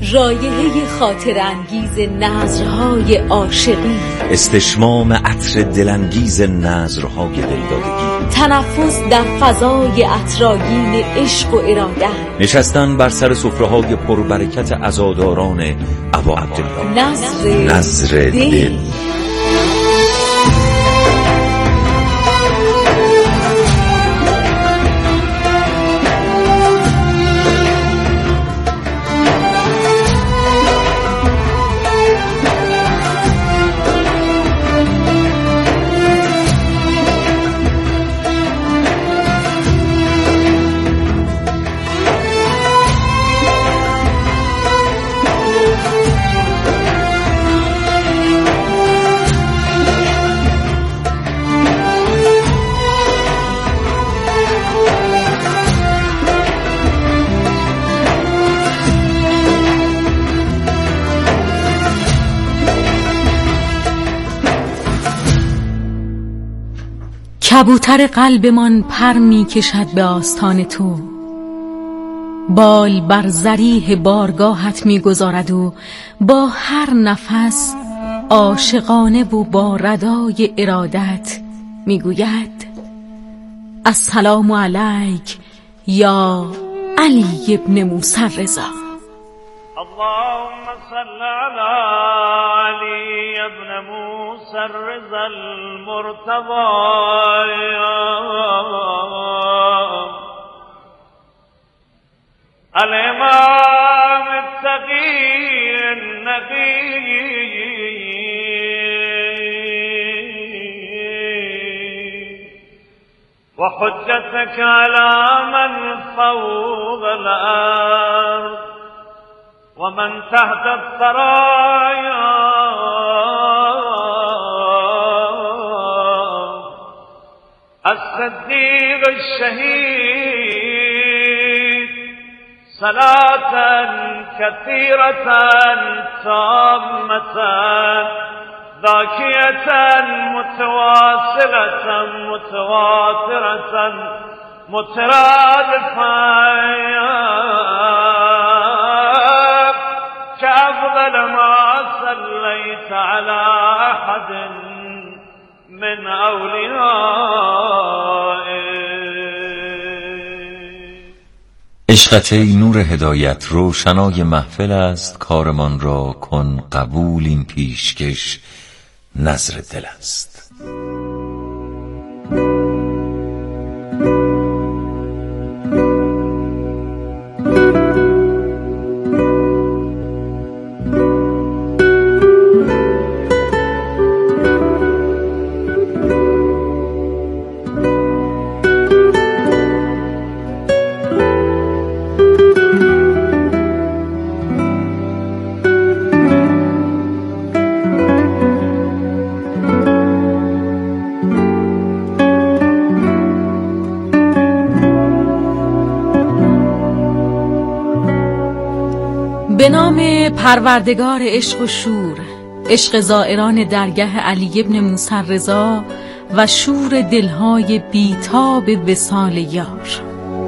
رایحه خاطر انگیز نظرهای عاشقی، استشمام عطر دلانگیز نظرهای دلدادگی، تنفس در فضای عطرآگین عشق و ارادت، نشستن بر سر سفره‌های پربرکت عزاداران ابا عبدالله. نظر دل. کبوتر قلبمان پر می کشد به آستان تو، بال بر ذریح بارگاهت می گذارد و با هر نفس عاشقانه و با ردای ارادت می گوید السلام علیک یا علی ابن موسی الرضا. اللهم صل على علي ابن موسى الرضا المرتضى الإمام التقي النقي وحجتك على من فوق الأرض ومن تحت الثرايا الصديق الشهيد صلاة كثيرة تامة ذاكية متواصلة متواترة مترادفة كأفضل ما صليت على أحد من أوليائه. عشقت ای نور هدایت روشنای محفل است، کارمان را کن قبول، این پیشکش نظر دل است. به نام پروردگار عشق و شور، عشق زائران درگه علی ابن موسی الرضا و شور دلهای بیتاب وصال یار.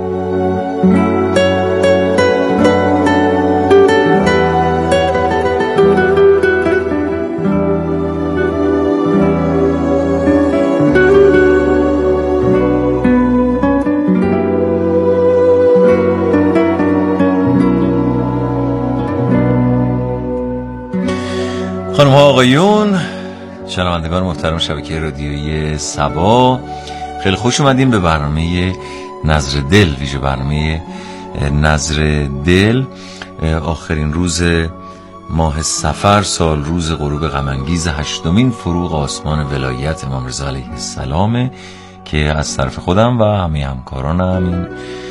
خانم ها آقایون، شنوندگان محترم شبکه رادیویی سبا، خیلی خوش اومدیم به برنامه نظر دل، ویژه برنامه نظر دل. آخرین روز ماه صفر سال، روز غروب غم‌انگیز 8مین فروغ آسمان ولایت امام رضا علیه السلام که از طرف خودم و همه همکارانم این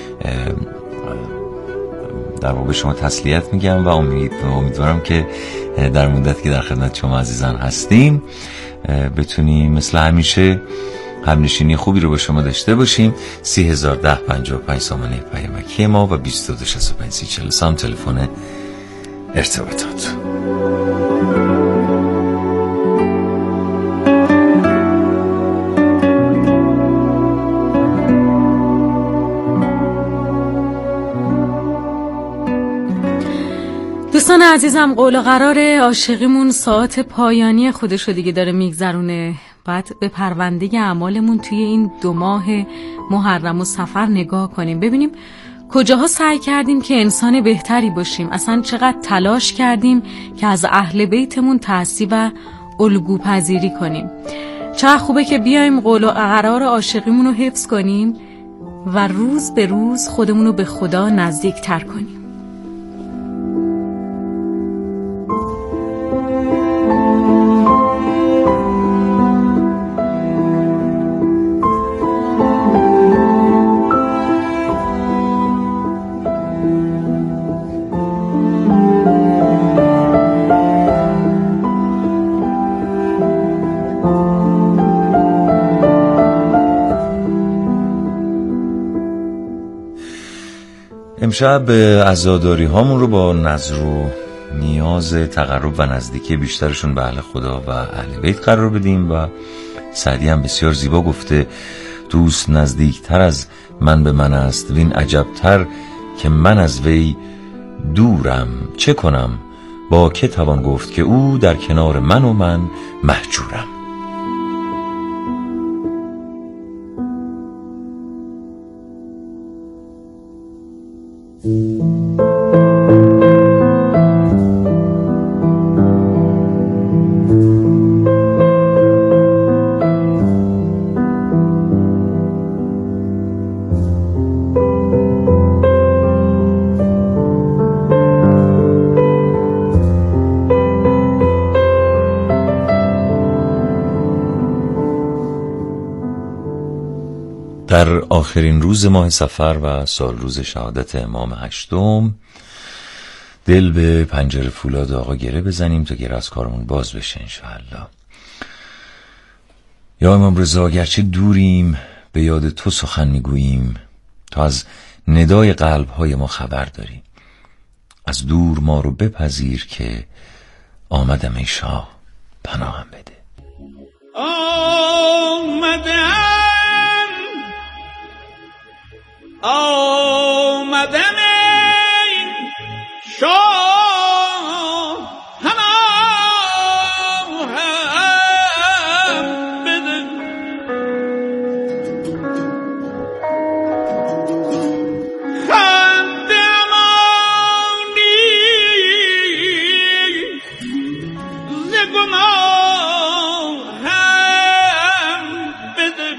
در واقع شما تسلیت میگم و امیدوارم که در مدت که در خدمت شما عزیزان هستیم بتونیم مثل همیشه همنشینی خوبی رو با شما داشته باشیم. 301055 سامانه پیامکی ما و 2265 تلفن ارتباطات. دوستان عزیزم، قول و قرار عاشقیمون ساعت پایانی خودشو دیگه داره میگذرونه. باید به پرونده اعمالمون توی این 2 ماه محرم و صفر نگاه کنیم، ببینیم کجاها سعی کردیم که انسان بهتری باشیم، اصلا چقدر تلاش کردیم که از اهل بیتمون تأسی و الگوپذیری کنیم. چقدر خوبه که بیایم قول و قرار عاشقیمون رو حفظ کنیم و روز به روز خودمون رو به خدا نزدیک تر کنیم. امشب عزاداری هامون رو با نظر و نیاز تقرب و نزدیکی بیشترشون به اهل خدا و اهل بیت قرار بدیم. و سعدی هم بسیار زیبا گفته دوست نزدیکتر از من به من است، وین عجبتر که من از وی دورم. چه کنم با که توان گفت که او در کنار من و من مهجورم. در آخرین روز ماه صفر و سال روز شهادت امام 8، دل به پنجره فولاد آقا گره بزنیم تا گره از کارمون باز بشه انشاءالله. یا امام رضا، اگرچه دوریم به یاد تو سخن میگوییم، تا از ندای قلبهای ما خبر داریم. از دور ما رو بپذیر که آمدم ای شاه پناهم بده. آمدم ای شاه پناهم بده. خنده امانی ز گناهم بده.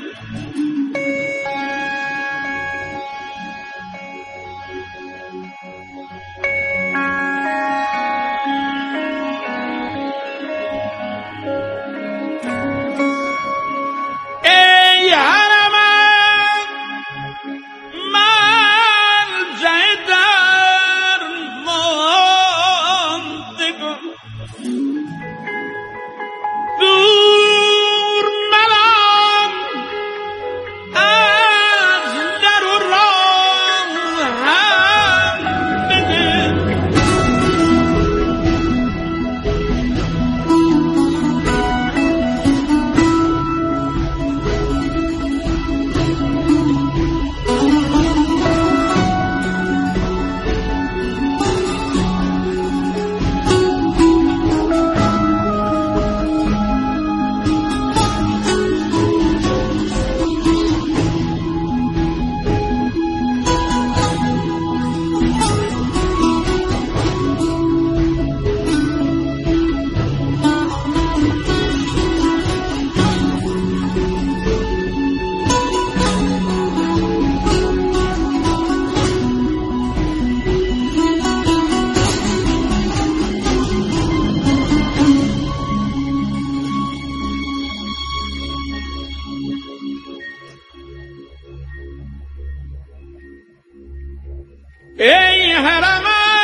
ای حرمین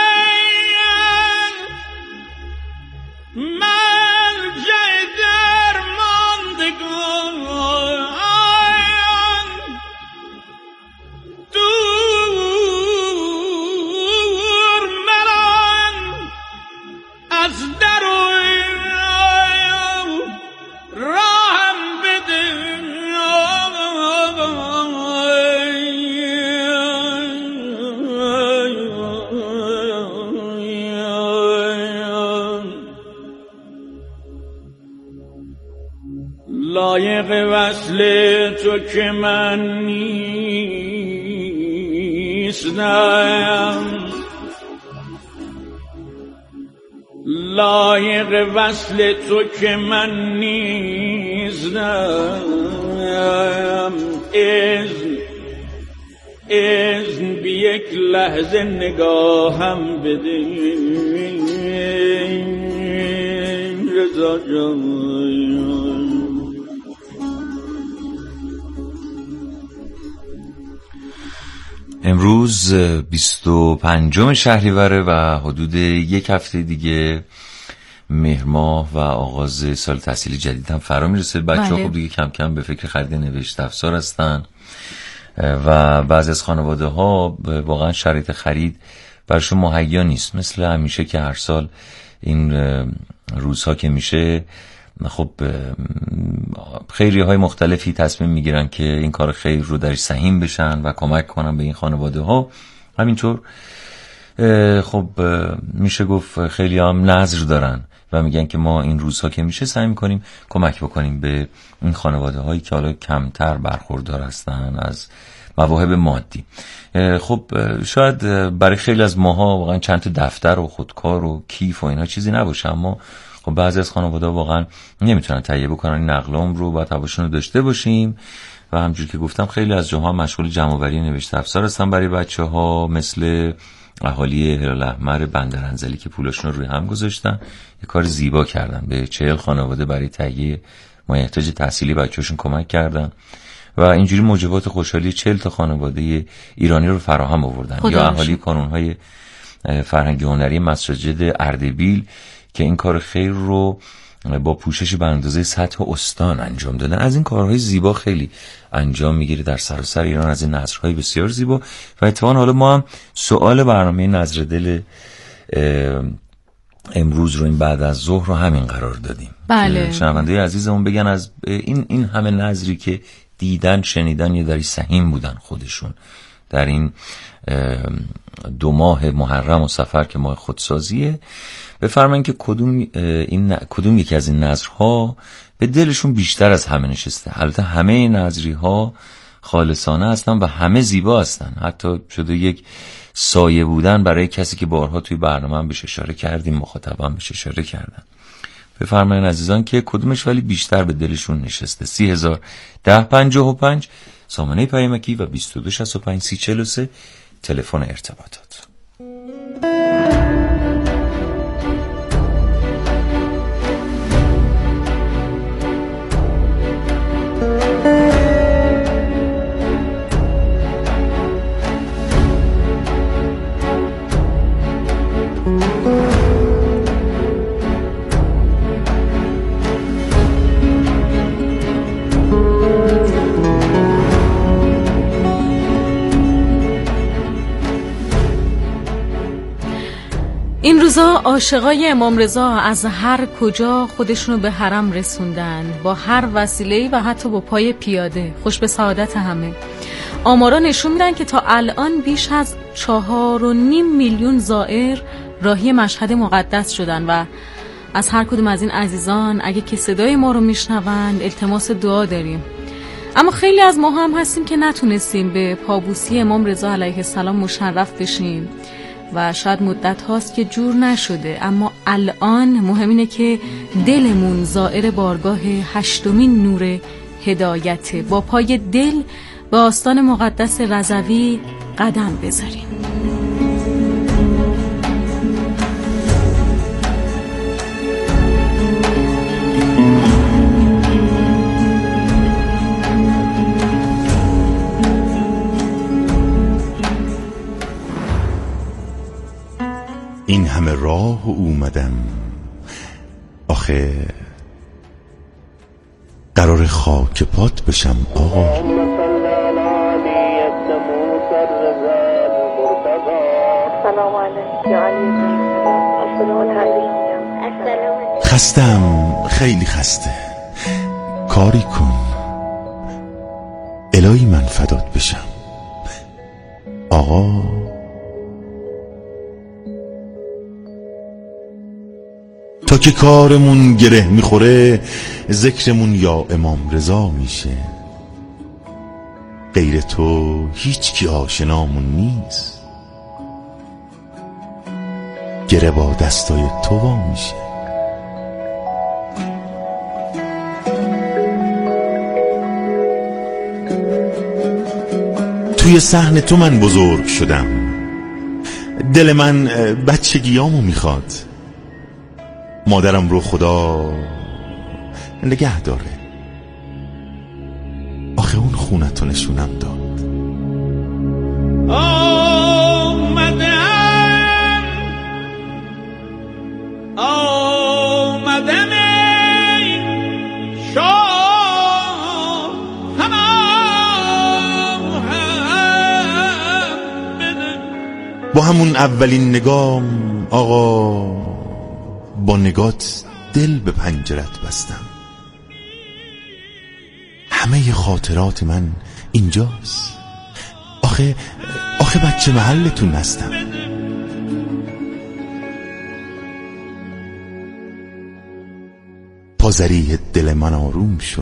ملجأ درماندگان، دور مران از در و راهم بده. لایق وصل تو که من نیستم، لایق وصل تو که من نیستم. اذن بی یک لحظه نگاهم بده رضا جان. امروز 25 شهریوره و حدود یک هفته دیگه مهر ماه و آغاز سال تحصیلی جدید هم فرا میرسه. بچه‌ها خب دیگه کم کم به فکر خرید نوشت افزار هستن و بعضی از خانواده ها واقعا شرایط خرید برشون مهیا نیست، مثل همیشه که هر سال این روزها که میشه خب خیریه های مختلفی تصمیم میگیرن که این کار خیر رو درش سهیم بشن و کمک کنن به این خانواده ها. همینطور خب میشه گفت خیلی هم نذر دارن و میگن که ما این روزها که میشه سعی میکنیم کمک بکنیم به این خانواده هایی که حالا کمتر برخوردار هستن از مواهب مادی. خب شاید برای خیلی از ماها واقعا چند تا دفتر و خودکار و کیف و اینا چیزی نباشه، اما خب بعضی از خانواده واقعا نمیتونن تهیه بکنن این نقلام رو، باید هواشون رو داشته باشیم. و همونجوری که گفتم خیلی از جاها مشغول جمع‌آوری نوشته افزار هستن برای بچه‌ها، مثل اهالی هلال احمر بندرانزلی که پولاشون رو روی هم گذاشتن، یه کار زیبا کردن، به 40 خانواده برای تهیه مایحتاج تحصیلی بچه‌هاشون کمک کردن و اینجوری موجبات خوشحالی 40 تا خانواده ایرانی رو فراهم آوردن. یا اهالی کانون‌های فرهنگی هنری مساجد اردبیل که این کار خیر رو با پوشش به اندازه سطح استان انجام دادن. از این کارهای زیبا خیلی انجام میگیره در سراسر ایران، از این نظرهای بسیار زیبا. و اتفاقا حالا ما هم سوال برنامه نظر دل امروز رو این بعد از ظهر رو همین قرار دادیم. بله. شنونده عزیزمون بگن از این همه نظری که دیدن شنیدن یا در سهیم بودن خودشون در این 2 ماه محرم و صفر که ماه خودسازیه، بفرمایید که کدوم یکی از این نظرها به دلشون بیشتر از همه نشسته. البته همه نظری ها خالصانه هستن و همه زیبا هستن، حتی شده یک سایه بودن برای کسی که بارها توی برنامه هم بهش اشاره کردیم، مخاطبان بهش اشاره کردن. بفرمایید عزیزان که کدومش ولی بیشتر به دلشون نشسته. 301055 سامانه پیامکی و 2265 تلفن ارتباطات. این روزا عاشقای امام رضا از هر کجا خودشونو به حرم رسوندن، با هر وسیله‌ای و حتی با پای پیاده. خوش به سعادت همه. آمارا نشون میدن که تا الان بیش از 4.5 میلیون زائر راهی مشهد مقدس شدن و از هر کدوم از این عزیزان اگه که صدای ما رو میشنوند التماس دعا داریم. اما خیلی از ما هم هستیم که نتونستیم به پابوسی امام رضا علیه السلام مشرف بشیم و شاید مدت هاست که جور نشده، اما الان مهم اینه که دلمون زائر بارگاه 8مین نور هدایت، با پای دل به آستان مقدس رضوی قدم بذاریم. این همه راه اومدم، آخه قرار خاک پات بشم آقا. خستم، خیلی خسته، کاری کن الهی من فدات بشم آقا. تا که کارمون گره میخوره ذکرمون یا امام رضا میشه. غیر تو هیچ کی آشنامون نیست، گره با دستای تو وا میشه. توی صحن تو من بزرگ شدم، دل من بچگیامو میخواد. مادرم رو خدا نگه داره، آخه اون خونتو نشونم داد. آمدم ای شاه با همون اولین نگام آقا، با نگات دل به پنجرت بستم. همه خاطرات من اینجاست، آخه بچه محلتون هستم. پازریح دل من آروم شد،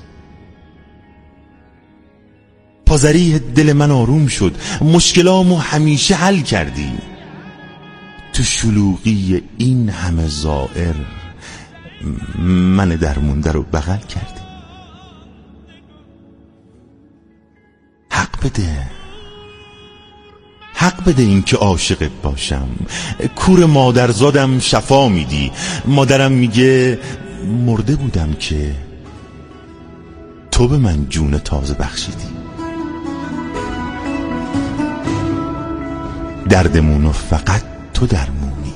پازریح دل من آروم شد. مشکلامو همیشه حل کردی، تو شلوغی این همه زائر من درمونده رو بغل کردی. حق بده این که عاشقت باشم. کور مادرزادم شفا میدی. مادرم میگه مرده بودم که تو به من جون تازه بخشیدی. دردمونو فقط تو درمونی،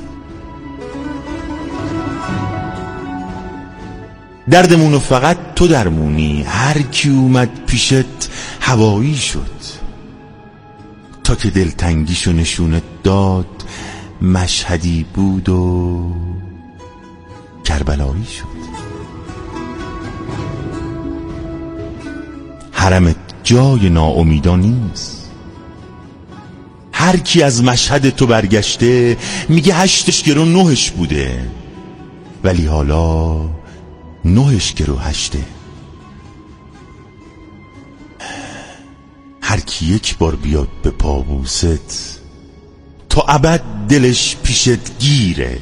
دردمونو فقط تو درمونی. هر کی اومد پیشت هوایی شد، تا که دلتنگیشو نشونت داد. مشهدی بود و کربلایی شد. حرمت جای ناامیدا نیست. هر کی از مشهد تو برگشته میگه 8 گرو 9 بوده، ولی حالا 9 گرو 8. هر کی یک بار بیاد به پابوست، تا ابد دلش پیشت گیره.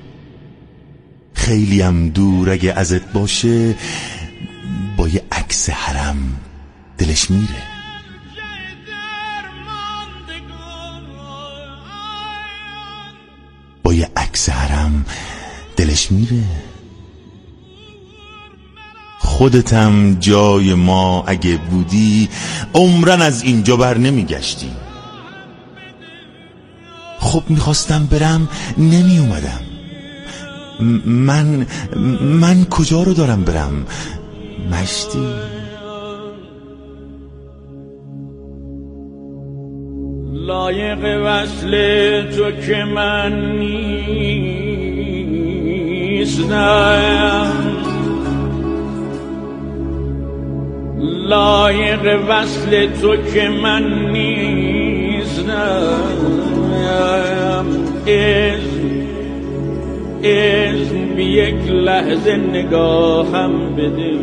خیلی هم دور اگه ازت باشه، با یه عکس حرم دلش میره. با یه عکس حرم دلش میره. خودتم جای ما اگه بودی، عمرن از اینجا بر نمیگشتی. خب میخواستم برم نمی اومدم. من کجا رو دارم برم؟ مشتی لایق وصل تو که من نیستم، لایق وصل تو که من نیستم. اذن بی یک لحظه نگاهم بده.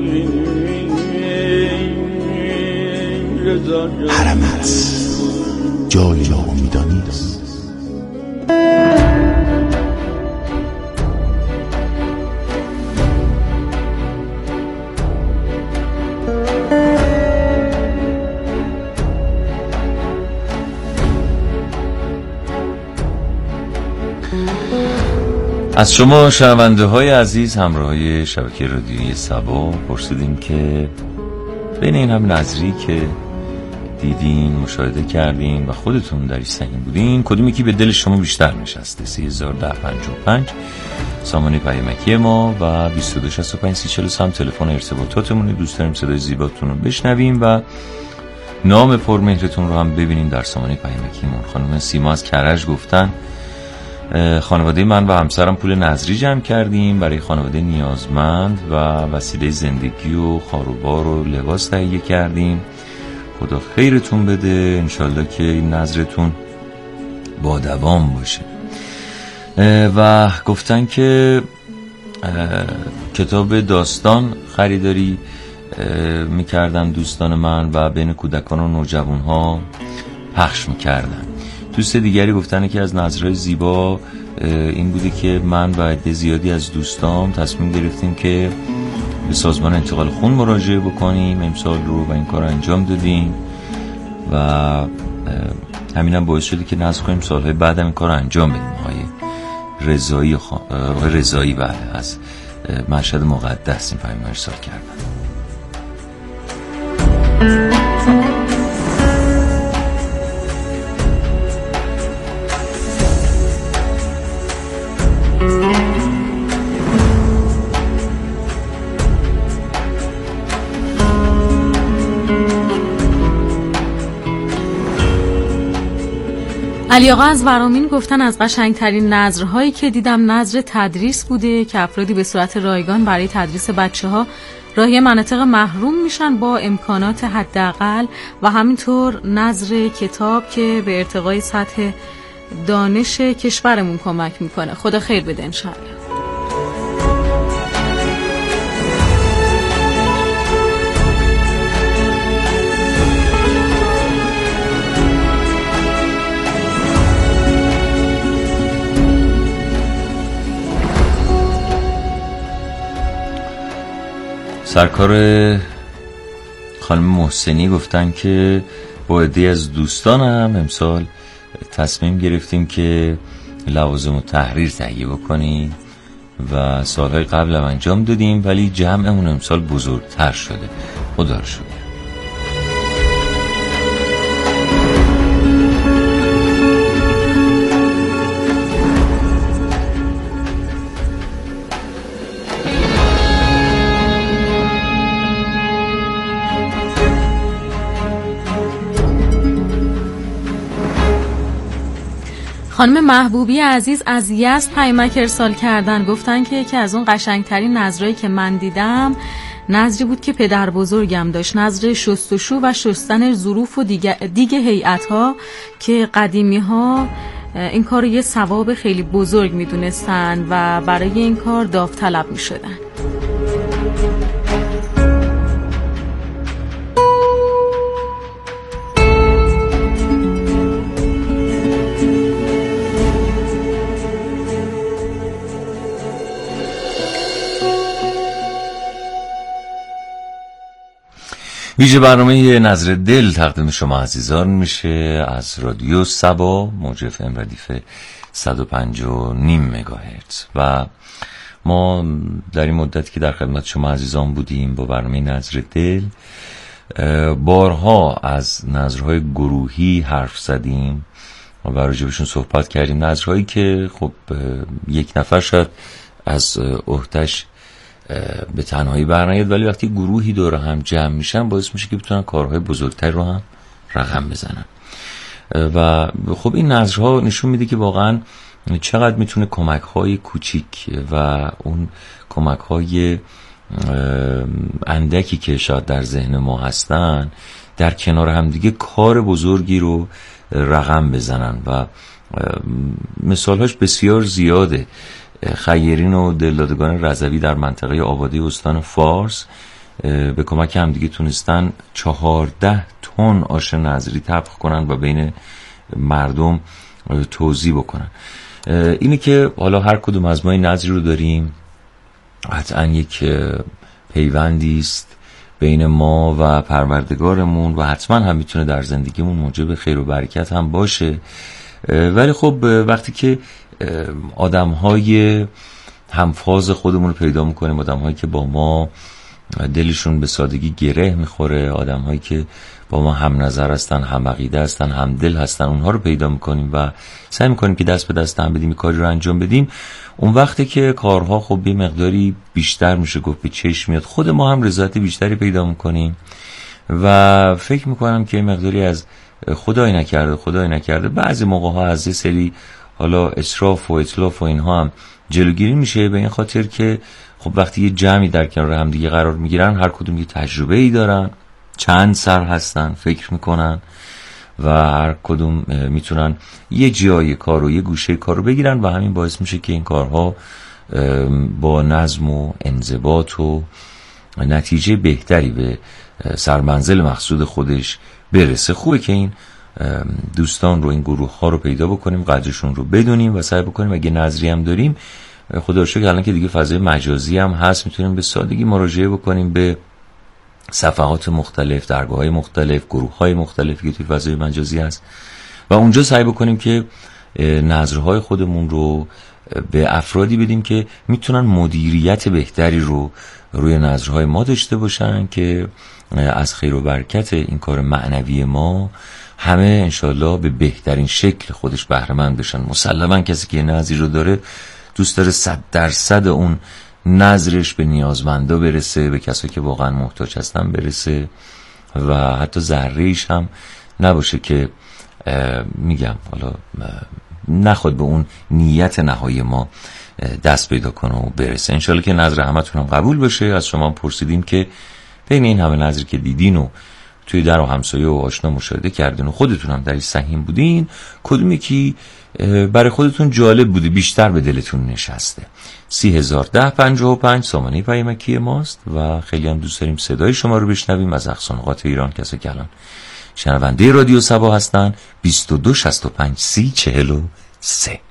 حرمت جای ناامیدا نیست. از شما شنونده های عزیز، همراهای شبکه رادیویی صبا، پرسیدیم که بین این هم نظری که دیدین، مشاهده کردین و خودتون درش سهیم بودین، کدومی که به دل شما بیشتر نشسته؟ 301055 سامانه پیامکی ما و 2265 هم تلفن ارتباطاتمونه. دوست داریم صدای زیباتون رو بشنویم و نام پرمهرتون رو هم ببینیم در سامانه پیامکیمون. خانم سیما از کرج گفتن خانواده من و همسرم پول نظری جمع کردیم برای خانواده نیازمند و وسیله زندگی و خاروبار و لباس تهیه کردیم. خدا خیرتون بده، انشالله که این نظرتون با دوام باشه. و گفتن که کتاب داستان خریداری میکردن دوستان من و بین کودکان و نوجوان ها پخش میکردن. دوست دیگری گفتن که از نظرهای زیبا این بوده که من و عده زیادی از دوستام تصمیم گرفتیم که به سازمان انتقال خون مراجعه بکنیم امسال رو و این کار انجام دادیم و همینم باعث شده که نذر کنیم سالهای بعد هم این کار انجام بدیم. رضایی بله از مشهد مقدس این پیام ارسال کردن. علی آقا از ورامین گفتن از قشنگترین نظرهایی که دیدم نظر تدریس بوده که افرادی به صورت رایگان برای تدریس بچه‌ها راهی مناطق محروم میشن با امکانات حداقل و همینطور نظر کتاب که به ارتقای سطح دانش کشورمون کمک میکنه. خدا خیر بده انشاءالله. سرکار خانم محسنی گفتن که با عده‌ای از دوستانم امسال تصمیم گرفتیم که لوازم و تحریر تهیه بکنیم و سالهای قبل هم انجام دادیم ولی جمعمون امسال بزرگتر شده. خدا رو شکر. خانم محبوبی عزیز از یزد پیامک ارسال کردن. گفتن که یکی از اون قشنگترین نظرایی که من دیدم نظری بود که پدر بزرگم داشت، نظر شستشو و شستن ظروف و دیگه هیئت‌ها که قدیمی‌ها این کار یه ثواب خیلی بزرگ می‌دونستن و برای این کار داوطلب می‌شدن. ویژه برنامه نظر دل تقدیم شما عزیزان میشه از رادیو سبا موج FM ردیف 105.5 مگاهرتز و ما در این مدت که در خدمت شما عزیزان بودیم با برنامه نظر دل بارها از نظرهای گروهی حرف زدیم و راجبشون صحبت کردیم. نظرهایی که خب یک نفر شاید از عهده‌اش به تنهایی برنیاد ولی وقتی گروهی دور هم جمع میشن باعث میشه که بتونن کارهای بزرگتر رو هم رقم بزنن و خب این نظرها نشون میده که واقعا چقدر میتونه کمک‌های کوچیک و اون کمک‌های اندکی که شاید در ذهن ما هستن در کنار هم دیگه کار بزرگی رو رقم بزنن و مثالهاش بسیار زیاده. خیرین و دلدادگان رضوی در منطقه آبادی استان فارس به کمک هم دیگه تونستن 14 تن آش نظری طبخ کنن و بین مردم توزیع بکنن. اینی که حالا هر کدوم از ما این نظری رو داریم قطعا یک پیوندی است بین ما و پروردگارمون و حتما هم میتونه در زندگیمون موجب خیر و برکت هم باشه. ولی خب وقتی که آدم‌های همفاز خودمون رو پیدا می‌کنیم، آدم‌هایی که با ما دلشون به سادگی گره می‌خوره، آدم‌هایی که با ما هم نظر هستن، هم عقیده هستن، هم دل هستن، اونها رو پیدا می‌کنیم و سعی می‌کنیم که دست به دست هم بدیم کاری رو انجام بدیم. اون وقتی که کارها خب یه مقداری بیشتر میشه گفت به چشم میاد، خود ما هم رضایت بیشتری پیدا می‌کنیم و فکر می‌کنم که مقداری از خدای نکرده بعضی موقع‌ها از یه سری حالا اسراف و اتلاف و اینها هم جلوگیری میشه، به این خاطر که خب وقتی یه جمعی در کنار هم دیگه قرار میگیرن هر کدوم یه تجربه ای دارن، چند سر هستن، فکر میکنن و هر کدوم میتونن یه جای کار و یه گوشه کار رو بگیرن و همین باعث میشه که این کارها با نظم و انضباط و نتیجه بهتری به سرمنزل مقصود خودش برسه. خوبه که این دوستان رو، این گروه ها رو پیدا بکنیم، قدرشون رو بدونیم و سعی بکنیم اگه نظری هم داریم، خدا رو شکر الان که دیگه فضای مجازی هم هست، میتونیم به سادگی مراجعه بکنیم به صفحات مختلف، درگاه‌های مختلف، گروه‌های مختلفی که توی فضای مجازی هست و اونجا سعی بکنیم که نظرهای خودمون رو به افرادی بدیم که میتونن مدیریت بهتری رو روی نظرهای ما داشته باشن که از خیر و برکت این کار معنوی ما همه انشالله به بهترین شکل خودش بهره مند بشن. مسلما کسی که نظری رو داره دوست داره 100% اون نظرش به نیازمندا برسه، به کسایی که واقعا محتاج هستن برسه و حتی ذره‌ایش هم نباشه که میگم حالا نخواد به اون نیت نهایی ما دست پیدا کنه و برسه. انشالله که نظر همتون هم قبول بشه. از شما پرسیدیم که بین این همه نظری که دیدین و توی در و همسایه و آشنا مشاهده کردین و خودتون هم درش سهیم بودین، کدومی که برای خودتون جالب بوده، بیشتر به دلتون نشسته؟ 301055 سامانه پیامکی ماست و خیلی هم دوست داریم صدای شما رو بشنویم از اقصانقاط ایران. کسایی که الان شنونده رادیو صبا هستن 22 65 30 43.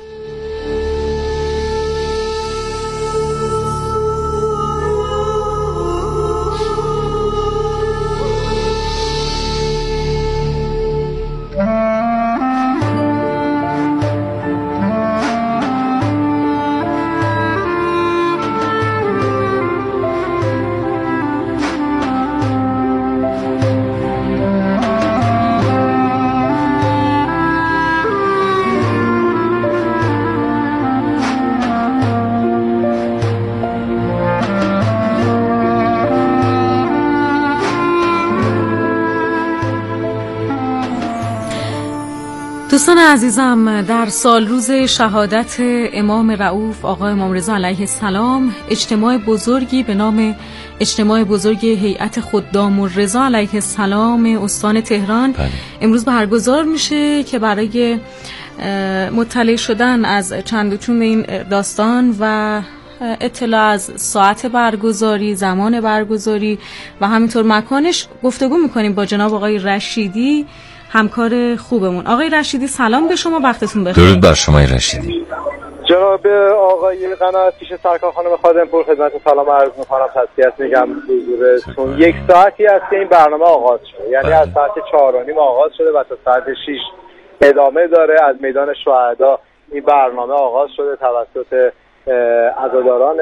دوستان عزیزم، در سال روز شهادت امام رؤوف آقا امام رضا علیه السلام، اجتماع بزرگی به نام اجتماع بزرگ هیئت خدام الرضا علیه السلام استان تهران امروز برگزار میشه که برای مطلع شدن از چند و چون این داستان و اطلاع از ساعت برگزاری، زمان برگزاری و همینطور مکانش گفتگو میکنیم با جناب آقای رشیدی، همکار خوبمون. آقای رشیدی سلام به شما، وقتتون بخیر. درود بر شما رشیدی. جناب آقای قنات پیش سرکار خانم خادم پور خدمت سلام عرض می‌کنم، تسلیت میگم حضورتون. 1 ساعتی است که این برنامه آغاز شده، یعنی از ساعت 4:30 آغاز شده و تا ساعت 6 ادامه داره. از میدان شهدا این برنامه آغاز شده توسط عزاداران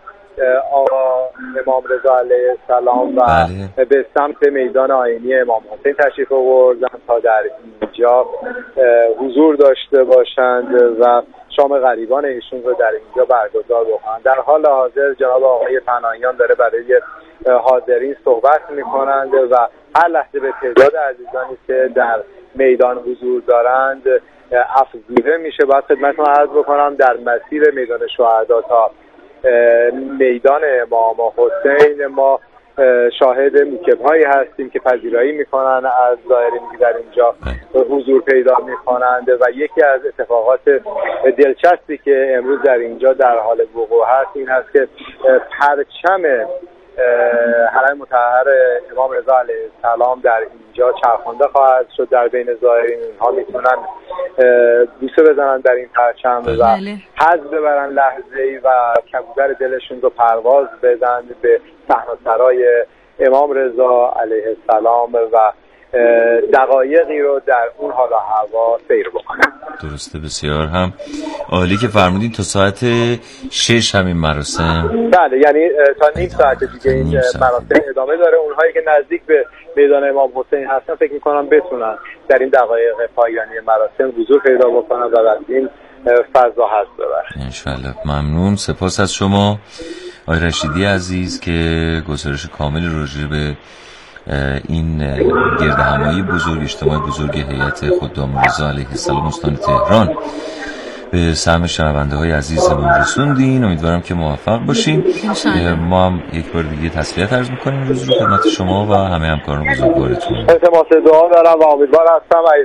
آقا امام رضا علیه السلام و به سمت میدان آیینی امام حسین تشریف آوردن تا در اینجا حضور داشته باشند و شام غریبان ایشون رو در اینجا برگزار بکنند. در حال حاضر جناب آقای پناهیان داره برای حاضرین صحبت میکنند و هر لحظه به تعداد عزیزانی که در میدان حضور دارند افزوده میشه. باید خدمتتون عرض بکنم در مسیر میدان شهدا تا میدان امام حسین ما شاهد موکب‌هایی هستیم که پذیرایی میکنن از زائرین که در اینجا حضور پیدا میکنند و یکی از اتفاقات دلچسبی که امروز در اینجا در حال وقوع هست این هست که پرچم حرم مطهر امام رضا علیه السلام در اینجا چرخانده خواهد شد. در بین زائرین اینها میتونن بوسه بزنن در این پرچم و حظ ببرن لحظه‌ای و کبوتر دلشون رو پرواز بدن به صحنه‌سرای امام رضا علیه السلام و دقایقی رو در اون حال و هوا سیر بکنن. درسته، بسیار هم عالی که فرمودین. تا ساعت 6 همین مراسم، بله، یعنی تا نیم ساعت دیگه این مراسم ادامه داره. اونهایی که نزدیک به میدان امام حسین هستن فکر میکنم بتونن در این دقایق پایانی مراسم حضور پیدا بکنن و از این فضا حظ ببرن انشالله. ممنون، سپاس از شما آقای رشیدی عزیز که گزارش کامل راجع به این گردهمایی بزرگ، اجتماع بزرگ هیئت خدام رضا علیه السلام استان تهران به سهم شنونده های عزیزمون رسوندین. امیدوارم که موفق باشین. ما هم یک بار دیگه تسلیت عرض میکنیم روز رو خدمت شما و همه همکاران بزرگوارتون. التماس دعا دارم و امیدوار هستم